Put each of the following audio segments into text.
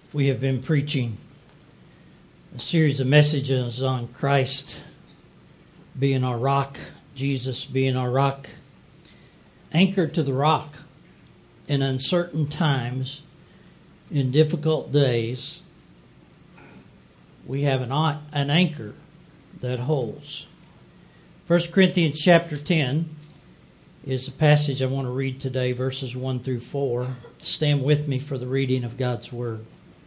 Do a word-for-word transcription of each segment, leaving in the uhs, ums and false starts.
We have been preaching a series of messages on Christ being our rock, Jesus being our rock, anchored to the rock in uncertain times, in difficult days. We have an, an anchor that holds. First Corinthians chapter ten is the passage I want to read today, verses one through four. Stand with me for the reading of God's Word.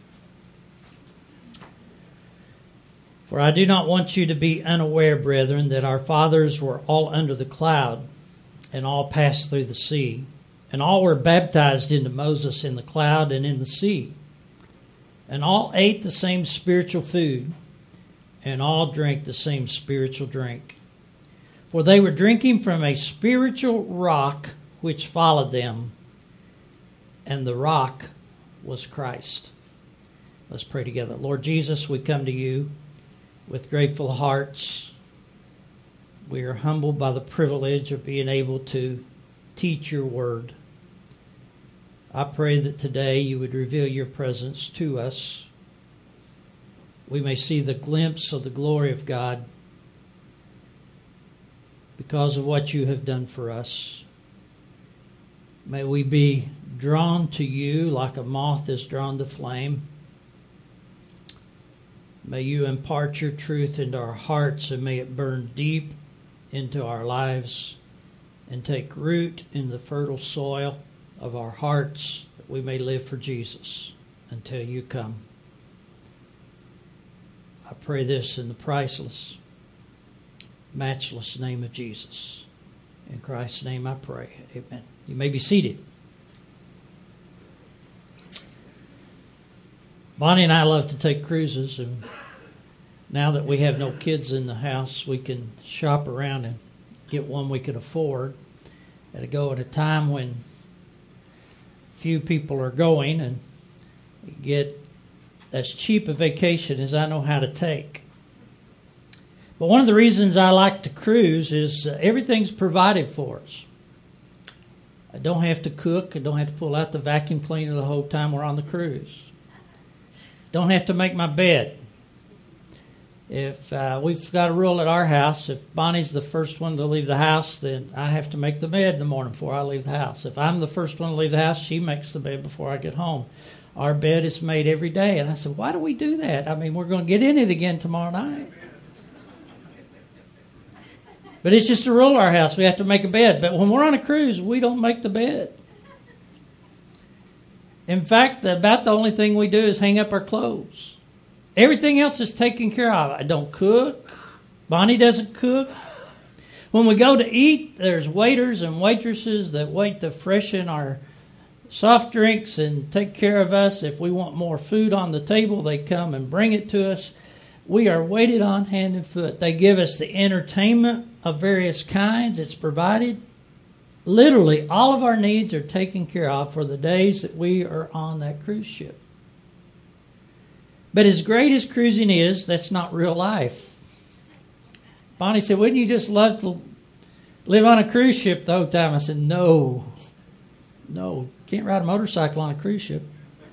For I do not want you to be unaware, brethren, that our fathers were all under the cloud, and all passed through the sea, and all were baptized into Moses in the cloud and in the sea, and all ate the same spiritual food, and all drank the same spiritual drink. For they were drinking from a spiritual rock which followed them, and the rock was Christ. Let's pray together. Lord Jesus, we come to you with grateful hearts. We are humbled by the privilege of being able to teach your word. I pray that today you would reveal your presence to us. We may see the glimpse of the glory of God because of what you have done for us. May we be drawn to you like a moth is drawn to flame. May you impart your truth into our hearts, and may it burn deep into our lives and take root in the fertile soil of our hearts, that we may live for Jesus until you come. I pray this in the priceless, matchless name of Jesus. In Christ's name I pray. Amen. You may be seated. Bonnie and I love to take cruises, and now that we have no kids in the house, we can shop around and get one we can afford. At a go at a time when few people are going, and get as cheap a vacation as I know how to take. But one of the reasons I like to cruise is uh, everything's provided for us. I don't have to cook. I don't have to pull out the vacuum cleaner the whole time we're on the cruise. Don't have to make my bed. If uh, we've got a rule at our house, if Bonnie's the first one to leave the house, then I have to make the bed in the morning before I leave the house. If I'm the first one to leave the house, she makes the bed before I get home. Our bed is made every day. And I said, why do we do that? I mean, we're going to get in it again tomorrow night. But it's just a rule at our house. We have to make a bed. But when we're on a cruise, we don't make the bed. In fact, about the only thing we do is hang up our clothes. Everything else is taken care of. I don't cook. Bonnie doesn't cook. When we go to eat, there's waiters and waitresses that wait to freshen our soft drinks and take care of us. If we want more food on the table, they come and bring it to us. We are waited on hand and foot. They give us the entertainment of various kinds. It's provided. Literally, all of our needs are taken care of for the days that we are on that cruise ship. But as great as cruising is, that's not real life. Bonnie said, wouldn't you just love to live on a cruise ship the whole time? I said, no. No, can't ride a motorcycle on a cruise ship.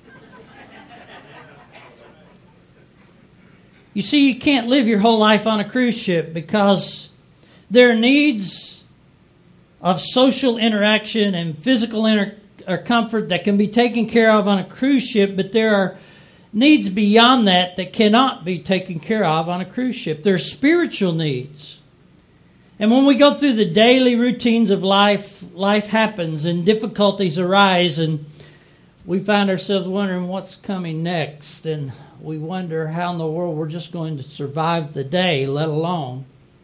You see, you can't live your whole life on a cruise ship because there are needs of social interaction and physical inter- or comfort that can be taken care of on a cruise ship, but there are needs beyond that that cannot be taken care of on a cruise ship. There are spiritual needs. And when we go through the daily routines of life, life happens and difficulties arise, and we find ourselves wondering what's coming next, and we wonder how in the world we're just going to survive the day, let alone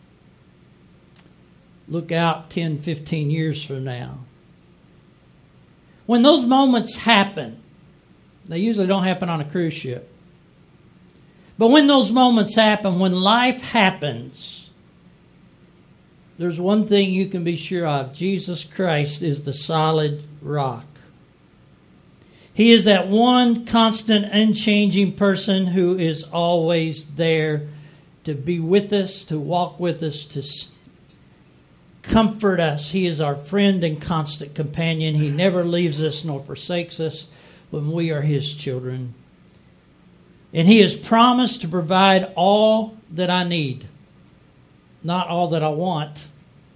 look out ten, fifteen years from now. When those moments happen, they usually don't happen on a cruise ship. But when those moments happen, when life happens, there's one thing you can be sure of. Jesus Christ is the solid rock. He is that one constant, unchanging person who is always there to be with us, to walk with us, to comfort us. He is our friend and constant companion. He never leaves us nor forsakes us when we are His children. And He has promised to provide all that I need. Not all that I want,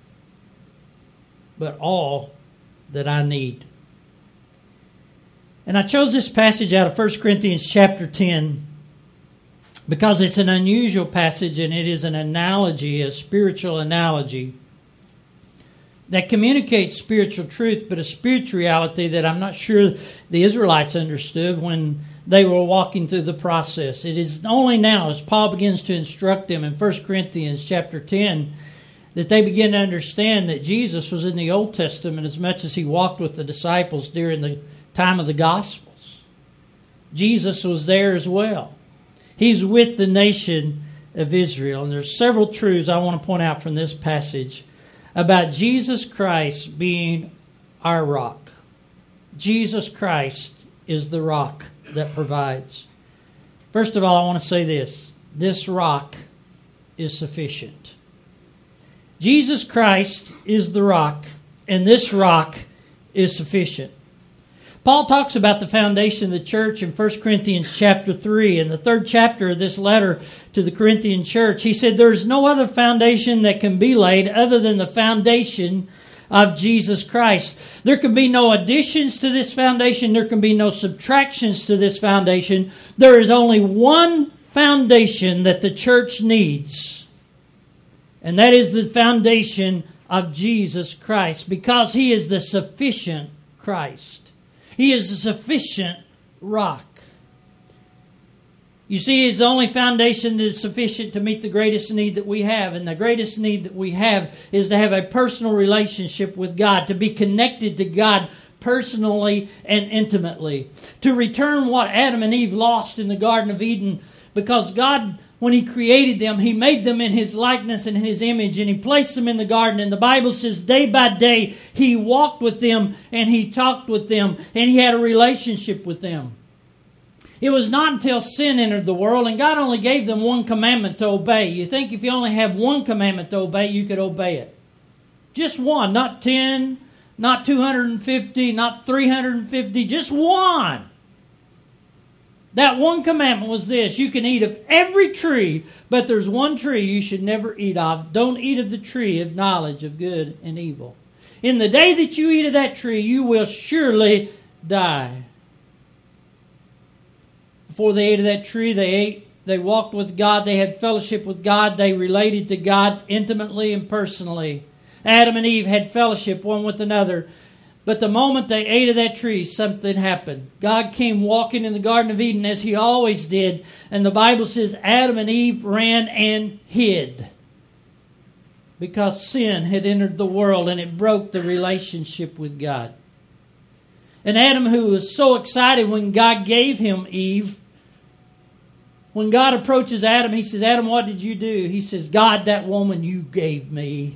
but all that I need. And I chose this passage out of First Corinthians chapter ten because it's an unusual passage and it is an analogy, a spiritual analogy that communicates spiritual truth, but a spiritual reality that I'm not sure the Israelites understood when they were walking through the process. It is only now, as Paul begins to instruct them in First Corinthians chapter ten, that they begin to understand that Jesus was in the Old Testament as much as He walked with the disciples during the time of the Gospels. Jesus was there as well. He's with the nation of Israel. And there's several truths I want to point out from this passage about Jesus Christ being our rock. Jesus Christ is the rock that provides. First of all, I want to say this. This rock is sufficient. Jesus Christ is the rock, and this rock is sufficient. Paul talks about the foundation of the church in First Corinthians chapter three. In the third chapter of this letter to the Corinthian church, he said, "There is no other foundation that can be laid other than the foundation of Jesus Christ." There can be no additions to this foundation. There can be no subtractions to this foundation. There is only one foundation that the church needs, and that is the foundation of Jesus Christ, because He is the sufficient Christ. He is a sufficient rock. You see, He's the only foundation that is sufficient to meet the greatest need that we have. And the greatest need that we have is to have a personal relationship with God, to be connected to God personally and intimately. To return what Adam and Eve lost in the Garden of Eden, because God, when He created them, He made them in His likeness and His image, and He placed them in the garden. And the Bible says day by day He walked with them and He talked with them and He had a relationship with them. It was not until sin entered the world and God only gave them one commandment to obey. You think if you only have one commandment to obey, you could obey it. Just one, not ten, not two hundred fifty, not three hundred fifty, just one. That one commandment was this: you can eat of every tree, but there's one tree you should never eat of. Don't eat of the tree of knowledge of good and evil. In the day that you eat of that tree, you will surely die. Before they ate of that tree, they ate, they walked with God, they had fellowship with God, they related to God intimately and personally. Adam and Eve had fellowship one with another. But the moment they ate of that tree, something happened. God came walking in the Garden of Eden as He always did. And the Bible says Adam and Eve ran and hid, because sin had entered the world and it broke the relationship with God. And Adam, who was so excited when God gave him Eve, when God approaches Adam, he says, "Adam, what did you do?" He says, "God, that woman you gave me,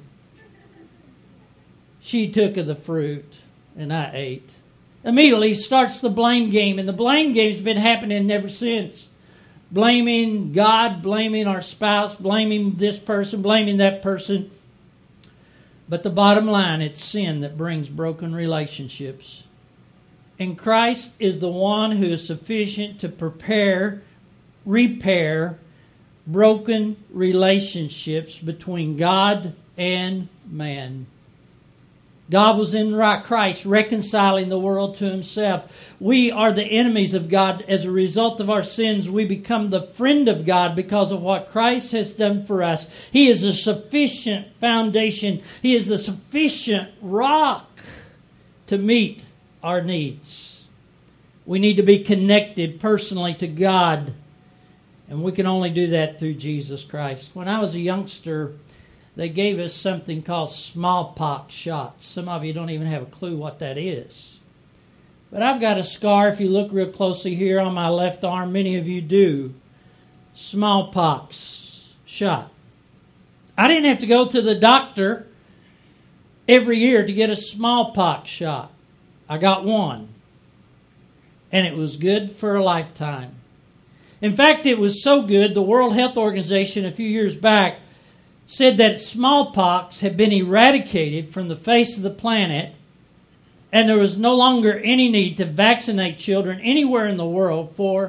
she took of the fruit and I ate." Immediately starts the blame game, and the blame game's been happening ever since. Blaming God, blaming our spouse, blaming this person, blaming that person. But the bottom line, it's sin that brings broken relationships. And Christ is the one who is sufficient to prepare, repair broken relationships between God and man. God was in Christ reconciling the world to Himself. We are the enemies of God. As a result of our sins, we become the friend of God because of what Christ has done for us. He is a sufficient foundation. He is the sufficient rock to meet our needs. We need to be connected personally to God, and we can only do that through Jesus Christ. When I was a youngster, they gave us something called smallpox shots. Some of you don't even have a clue what that is. But I've got a scar, if you look real closely here on my left arm, many of you do. Smallpox shot. I didn't have to go to the doctor every year to get a smallpox shot. I got one. And it was good for a lifetime. In fact, it was so good, the World Health Organization a few years back said that smallpox had been eradicated from the face of the planet, and there was no longer any need to vaccinate children anywhere in the world for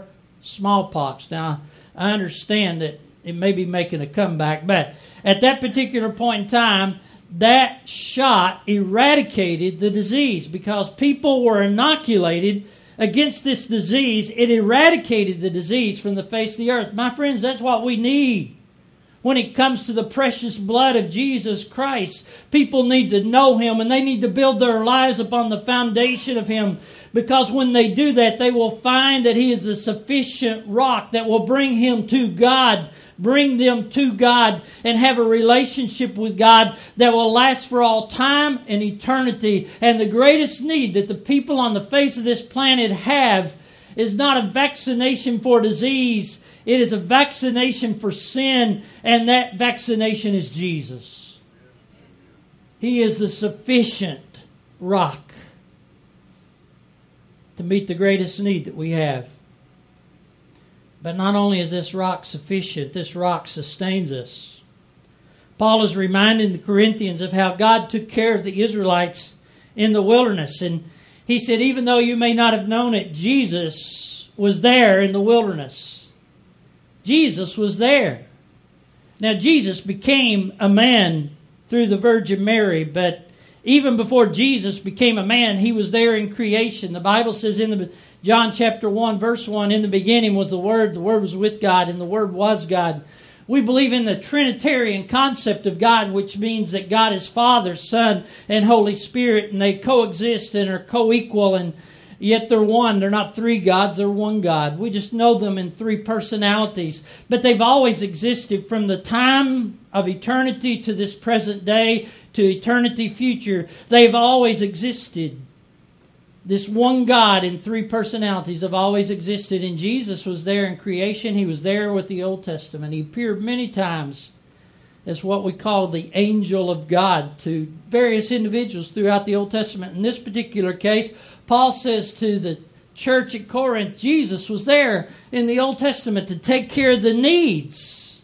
smallpox. Now, I understand that it may be making a comeback, but at that particular point in time, that shot eradicated the disease because people were inoculated against this disease. It eradicated the disease from the face of the earth. My friends, that's what we need when it comes to the precious blood of Jesus Christ. People need to know Him, and they need to build their lives upon the foundation of Him, because when they do that, they will find that He is the sufficient rock that will bring him to God, bring them to God, and have a relationship with God that will last for all time and eternity. And the greatest need that the people on the face of this planet have is not a vaccination for disease. It is a vaccination for sin, and that vaccination is Jesus. He is the sufficient rock to meet the greatest need that we have. But not only is this rock sufficient, this rock sustains us. Paul is reminding the Corinthians of how God took care of the Israelites in the wilderness. And he said, even though you may not have known it, Jesus was there in the wilderness. Jesus was there. Now, Jesus became a man through the Virgin Mary, but even before Jesus became a man, He was there in creation. The Bible says in the John chapter one, verse one, in the beginning was the Word, the Word was with God, and the Word was God. We believe in the Trinitarian concept of God, which means that God is Father, Son, and Holy Spirit, and they coexist and are co-equal, and yet they're one. They're not three gods, they're one God. We just know them in three personalities. But they've always existed from the time of eternity to this present day to eternity future. They've always existed. This one God in three personalities have always existed. And Jesus was there in creation. He was there with the Old Testament. He appeared many times as what we call the angel of God to various individuals throughout the Old Testament. In this particular case, Paul says to the church at Corinth, Jesus was there in the Old Testament to take care of the needs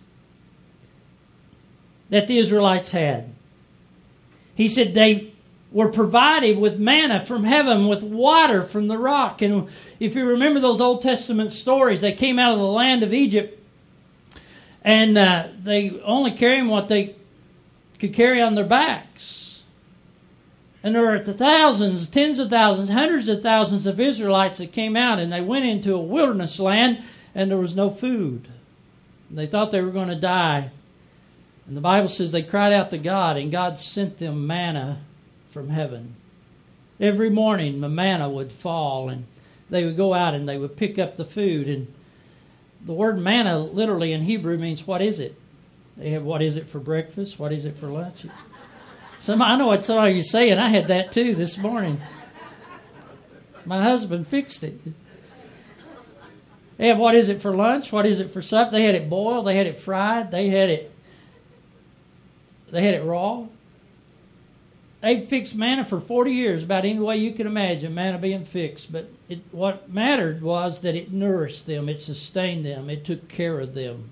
that the Israelites had. He said they were provided with manna from heaven, with water from the rock. And if you remember those Old Testament stories, they came out of the land of Egypt, and uh, they only carried what they could carry on their backs. And there were the thousands, tens of thousands, hundreds of thousands of Israelites that came out, and they went into a wilderness land, and there was no food. And they thought they were going to die. And the Bible says they cried out to God, and God sent them manna from heaven. Every morning the manna would fall, and they would go out and they would pick up the food. And the word manna literally in Hebrew means, what is it? They have, what is it for breakfast? What is it for lunch? Some, I know what some of you saying. I had that too this morning. My husband fixed it. They have, what is it for lunch? What is it for supper? They had it boiled. They had it fried. They had it They had it raw. They fixed manna for forty years, about any way you can imagine manna being fixed. But it, what mattered was that it nourished them, it sustained them, it took care of them.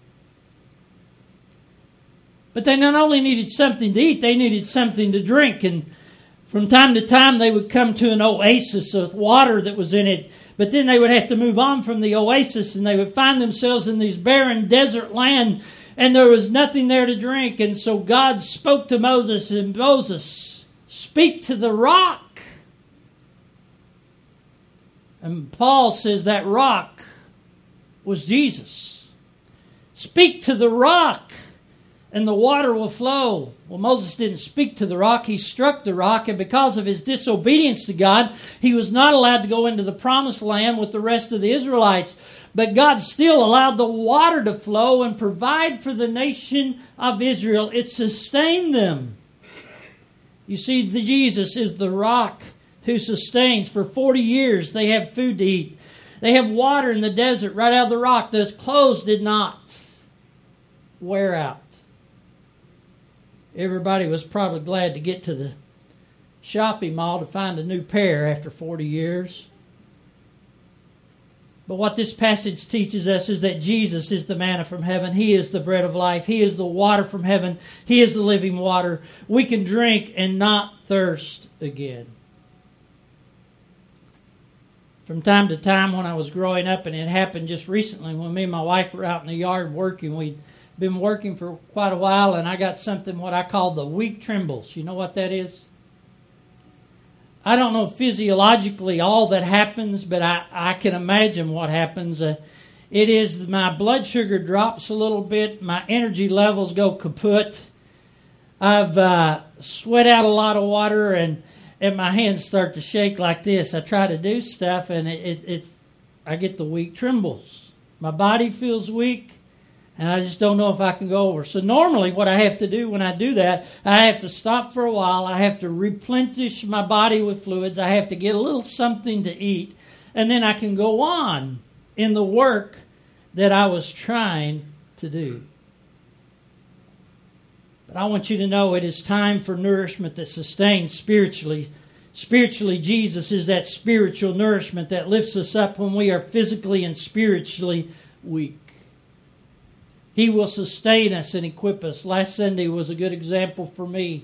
But they not only needed something to eat, they needed something to drink. And from time to time they would come to an oasis with water that was in it. But then they would have to move on from the oasis, and they would find themselves in these barren desert land, and there was nothing there to drink. And so God spoke to Moses, and Moses, speak to the rock. And Paul says that rock was Jesus. Speak to the rock, and the water will flow. Well, Moses didn't speak to the rock. He struck the rock, and because of his disobedience to God, he was not allowed to go into the promised land with the rest of the Israelites. But God still allowed the water to flow and provide for the nation of Israel. It sustained them. You see, the Jesus is the rock who sustains. For forty years they have food to eat. They have water in the desert right out of the rock. Those clothes did not wear out. Everybody was probably glad to get to the shopping mall to find a new pair after forty years. But what this passage teaches us is that Jesus is the manna from heaven. He is the bread of life. He is the water from heaven. He is the living water. We can drink and not thirst again. From time to time when I was growing up, and it happened just recently when me and my wife were out in the yard working, we'd been working for quite a while, and I got something what I call the weak trembles. You know what that is? I don't know physiologically all that happens, but I, I can imagine what happens. Uh, it is my blood sugar drops a little bit, my energy levels go kaput. I've uh, sweat out a lot of water, and, and my hands start to shake like this. I try to do stuff, and it, it, it I get the weak trembles. My body feels weak. And I just don't know if I can go over. So normally what I have to do when I do that, I have to stop for a while. I have to replenish my body with fluids. I have to get a little something to eat. And then I can go on in the work that I was trying to do. But I want you to know it is time for nourishment that sustains spiritually. Spiritually, Jesus is that spiritual nourishment that lifts us up when we are physically and spiritually weak. He will sustain us and equip us. Last Sunday was a good example for me.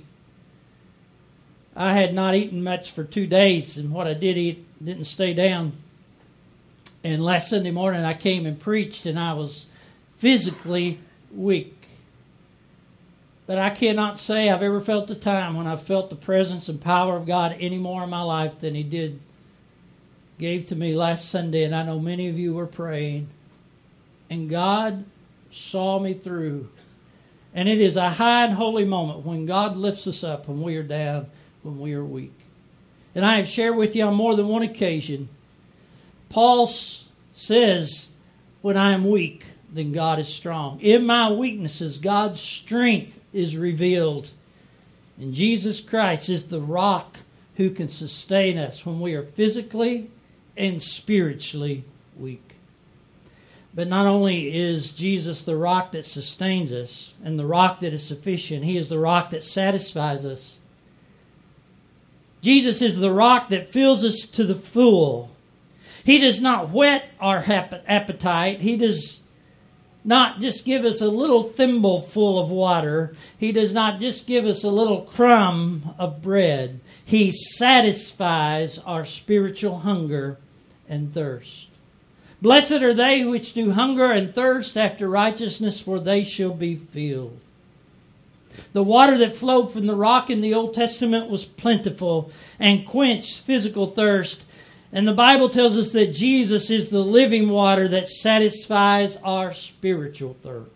I had not eaten much for two days, and what I did eat didn't stay down. And last Sunday morning I came and preached, and I was physically weak. But I cannot say I've ever felt a time when I've felt the presence and power of God any more in my life than He did, gave to me last Sunday, and I know many of you were praying. And God saw me through. And it is a high and holy moment when God lifts us up when we are down, when we are weak. And I have shared with you on more than one occasion, Paul says, when I am weak, then God is strong. In my weaknesses, God's strength is revealed. And Jesus Christ is the rock who can sustain us when we are physically and spiritually weak. But not only is Jesus the rock that sustains us and the rock that is sufficient, He is the rock that satisfies us. Jesus is the rock that fills us to the full. He does not whet our appetite. He does not just give us a little thimble full of water. He does not just give us a little crumb of bread. He satisfies our spiritual hunger and thirst. Blessed are they which do hunger and thirst after righteousness, for they shall be filled. The water that flowed from the rock in the Old Testament was plentiful and quenched physical thirst. And the Bible tells us that Jesus is the living water that satisfies our spiritual thirst.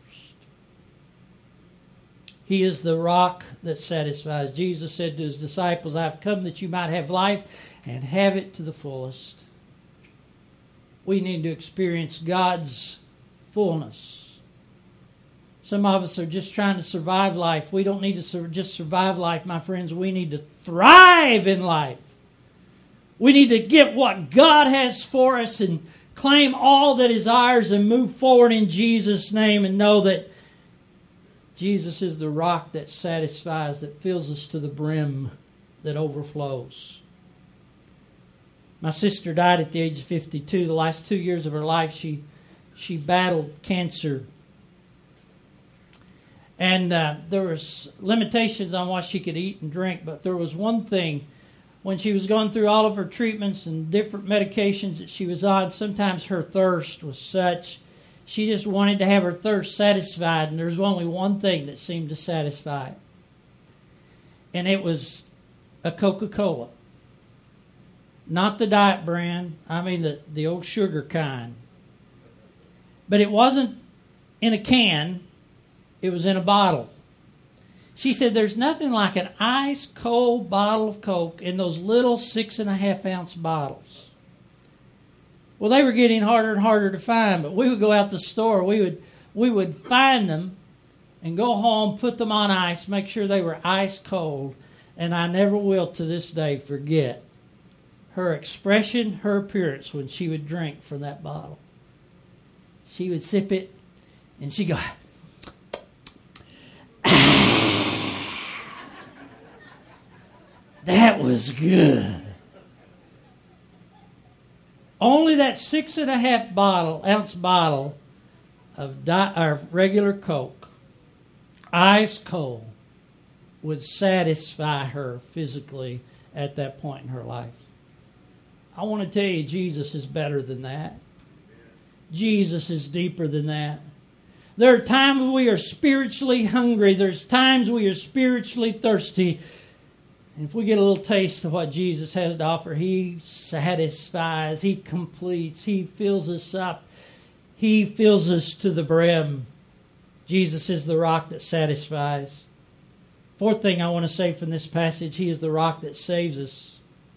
He is the rock that satisfies. Jesus said to His disciples, I have come that you might have life and have it to the fullest. We need to experience God's fullness. Some of us are just trying to survive life. We don't need to sur- just survive life, my friends. We need to thrive in life. We need to get what God has for us and claim all that is ours and move forward in Jesus' name and know that Jesus is the rock that satisfies, that fills us to the brim, that overflows. My sister died at the age of fifty-two. The last two years of her life, she she battled cancer. And uh, there was limitations on what she could eat and drink, but there was one thing. When she was going through all of her treatments and different medications that she was on, sometimes her thirst was such, she just wanted to have her thirst satisfied, and there's only one thing that seemed to satisfy it. And it was a Coca-Cola. Not the diet brand, I mean the, the old sugar kind. But it wasn't in a can, it was in a bottle. She said there's nothing like an ice cold bottle of Coke in those little six and a half ounce bottles. Well, they were getting harder and harder to find, but we would go out the store, we would we would find them and go home, put them on ice, make sure they were ice cold, and I never will to this day forget her expression, her appearance when she would drink from that bottle. She would sip it, and she'd go, that was good. Only that six and a half bottle, ounce bottle of di- or regular Coke, ice cold, would satisfy her physically at that point in her life. I want to tell you, Jesus is better than that. Jesus is deeper than that. There are times we are spiritually hungry. There's times we are spiritually thirsty. And if we get a little taste of what Jesus has to offer, He satisfies, He completes, He fills us up. He fills us to the brim. Jesus is the rock that satisfies. Fourth thing I want to say from this passage, He is the rock that saves us.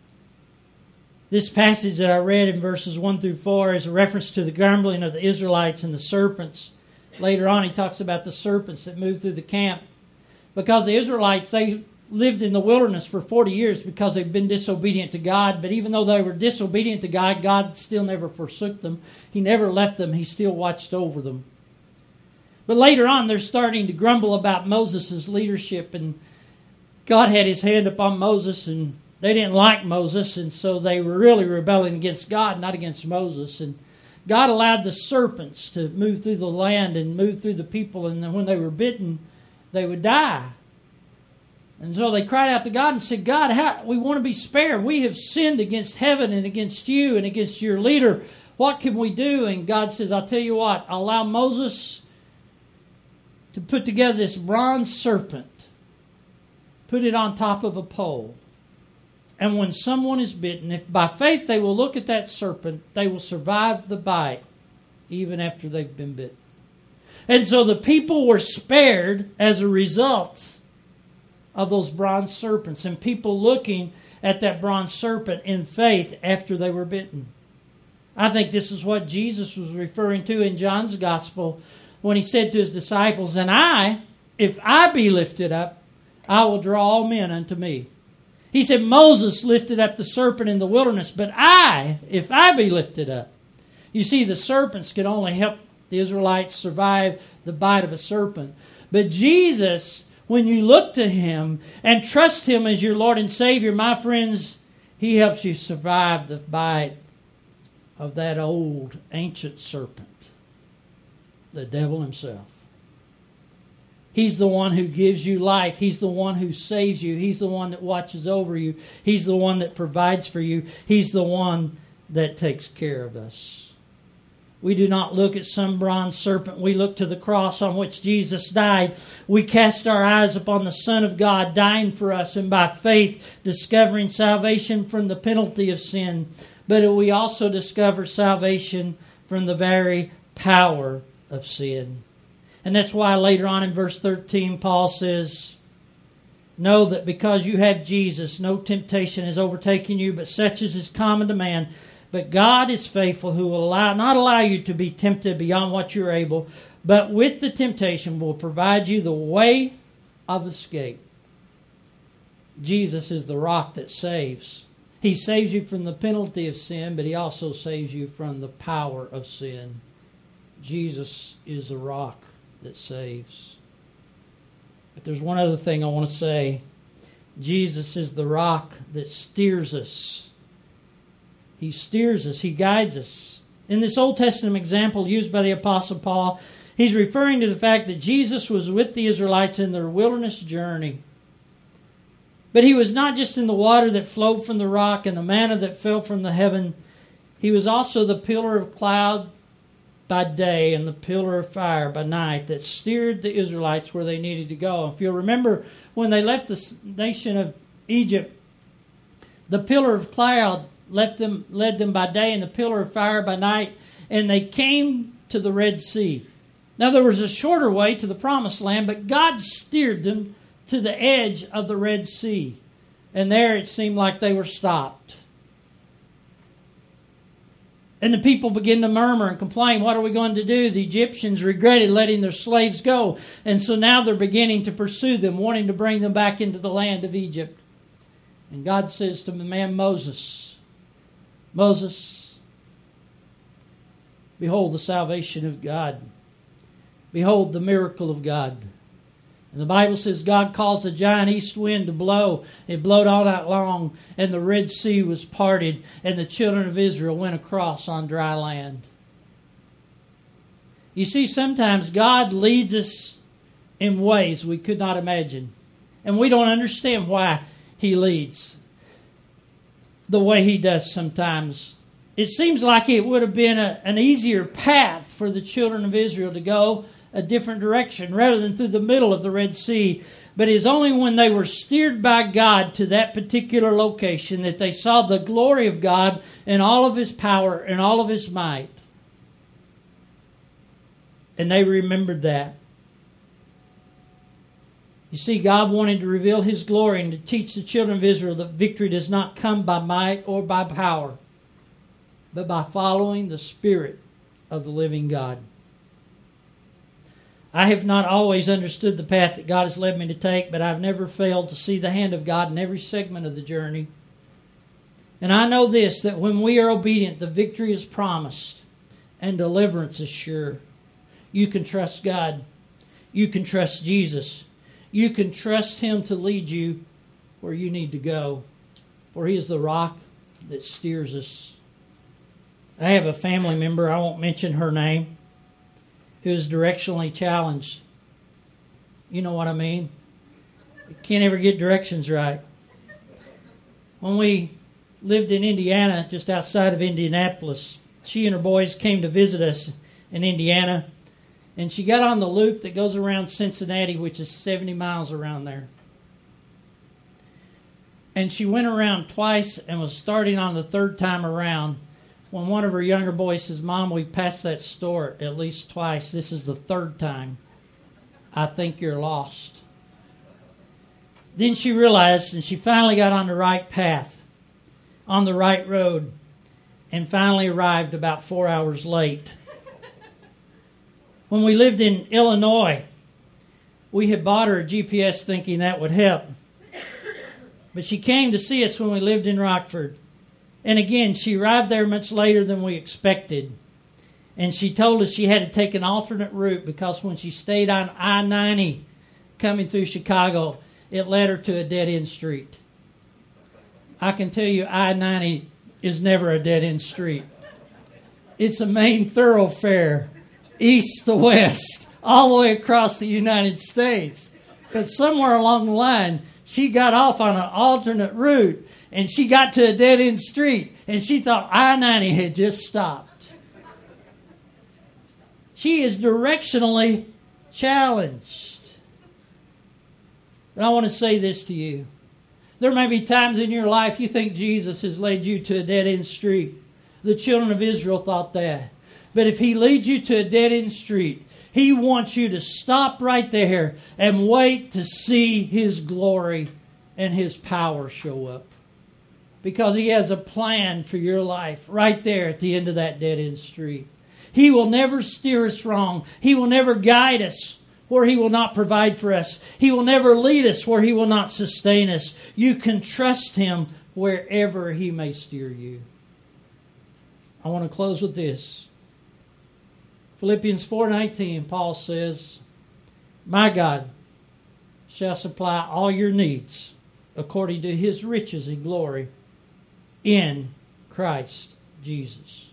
This passage that I read in verses one through four is a reference to the grumbling of the Israelites and the serpents. Later on, he talks about the serpents that moved through the camp. Because the Israelites, they lived in the wilderness for forty years because they've been disobedient to God. But even though they were disobedient to God, God still never forsook them. He never left them. He still watched over them. But later on, they're starting to grumble about Moses' leadership. And God had His hand upon Moses, and they didn't like Moses. And so they were really rebelling against God, not against Moses. And God allowed the serpents to move through the land and move through the people. And then when they were bitten, they would die. And so they cried out to God and said, God, how, we want to be spared. We have sinned against heaven and against you and against your leader. What can we do? And God says, I'll tell you what, I'll allow Moses to put together this bronze serpent, put it on top of a pole. And when someone is bitten, if by faith they will look at that serpent, they will survive the bite even after they've been bitten. And so the people were spared as a result of those bronze serpents, and people looking at that bronze serpent in faith after they were bitten. I think this is what Jesus was referring to in John's Gospel when He said to His disciples, and I, if I be lifted up, I will draw all men unto me. He said, Moses lifted up the serpent in the wilderness, but I, if I be lifted up. You see, the serpents could only help the Israelites survive the bite of a serpent. But Jesus, when you look to Him and trust Him as your Lord and Savior, my friends, He helps you survive the bite of that old ancient serpent, the devil himself. He's the one who gives you life. He's the one who saves you. He's the one that watches over you. He's the one that provides for you. He's the one that takes care of us. We do not look at some bronze serpent. We look to the cross on which Jesus died. We cast our eyes upon the Son of God dying for us, and by faith discovering salvation from the penalty of sin. But we also discover salvation from the very power of sin. And that's why later on in verse thirteen, Paul says, know that because you have Jesus, no temptation has overtaken you, but such as is common to man. But God is faithful, who will allow, not allow you to be tempted beyond what you're able, but with the temptation will provide you the way of escape. Jesus is the rock that saves. He saves you from the penalty of sin, but He also saves you from the power of sin. Jesus is the rock that saves. But there's one other thing I want to say. Jesus is the rock that steers us. He steers us. He guides us. In this Old Testament example used by the Apostle Paul, he's referring to the fact that Jesus was with the Israelites in their wilderness journey. But He was not just in the water that flowed from the rock and the manna that fell from the heaven. He was also the pillar of cloud by day and the pillar of fire by night that steered the Israelites where they needed to go. If you'll remember, when they left the nation of Egypt, the pillar of cloud left them, led them by day, and the pillar of fire by night, and they came to the Red Sea. Now there was a shorter way to the Promised Land, but God steered them to the edge of the Red Sea, and there it seemed like they were stopped. And the people began to murmur and complain, what are we going to do? The Egyptians regretted letting their slaves go, and so now they're beginning to pursue them, wanting to bring them back into the land of Egypt. And God says to the man Moses, Moses, behold the salvation of God. Behold the miracle of God. And the Bible says God caused a giant east wind to blow. It blowed all night long, and the Red Sea was parted, and the children of Israel went across on dry land. You see, sometimes God leads us in ways we could not imagine, and we don't understand why He leads. the way he does sometimes. It seems like it would have been a, an easier path for the children of Israel to go a different direction rather than through the middle of the Red Sea. But it is only when they were steered by God to that particular location that they saw the glory of God and all of His power and all of His might. And they remembered that. You see, God wanted to reveal His glory and to teach the children of Israel that victory does not come by might or by power, but by following the Spirit of the living God. I have not always understood the path that God has led me to take, but I've never failed to see the hand of God in every segment of the journey. And I know this, that when we are obedient, the victory is promised and deliverance is sure. You can trust God. You can trust Jesus. You can trust Him to lead you where you need to go, for He is the rock that steers us. I have a family member, I won't mention her name, who is directionally challenged. You know what I mean? You can't ever get directions right. When we lived in Indiana, just outside of Indianapolis, she and her boys came to visit us in Indiana, and she got on the loop that goes around Cincinnati, which is seventy miles around there. And she went around twice and was starting on the third time around when one of her younger boys says, "Mom, we've passed that store at least twice. This is the third time. I think you're lost." Then she realized, and she finally got on the right path, on the right road, and finally arrived about four hours late. When we lived in Illinois, we had bought her a G P S thinking that would help. But she came to see us when we lived in Rockford. And again, she arrived there much later than we expected. And she told us she had to take an alternate route because when she stayed on I ninety coming through Chicago, it led her to a dead-end street. I can tell you I ninety is never a dead-end street. It's a main thoroughfare, east to west, all the way across the United States. But somewhere along the line, she got off on an alternate route, and she got to a dead-end street, and she thought I ninety had just stopped. She is directionally challenged. But I want to say this to you. There may be times in your life you think Jesus has led you to a dead-end street. The children of Israel thought that. But if He leads you to a dead-end street, He wants you to stop right there and wait to see His glory and His power show up. Because He has a plan for your life right there at the end of that dead-end street. He will never steer us wrong. He will never guide us where He will not provide for us. He will never lead us where He will not sustain us. You can trust Him wherever He may steer you. I want to close with this. Philippians four nineteen, Paul says, "My God shall supply all your needs according to His riches and glory in Christ Jesus."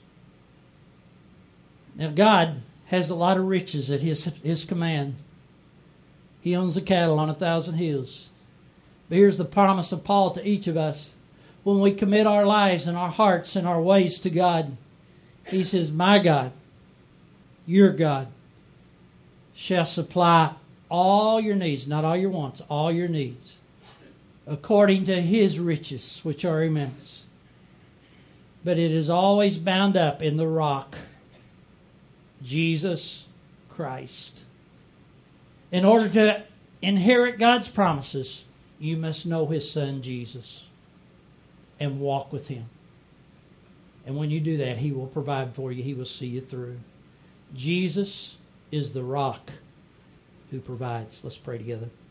Now God has a lot of riches at His, his command. He owns the cattle on a thousand hills. But here's the promise of Paul to each of us. When we commit our lives and our hearts and our ways to God, he says, "My God, your God, shall supply all your needs," not all your wants, all your needs, "according to His riches, which are immense." But it is always bound up in the rock, Jesus Christ. In order to inherit God's promises, you must know His Son, Jesus, and walk with Him. And when you do that, He will provide for you. He will see you through. Jesus is the rock who provides. Let's pray together.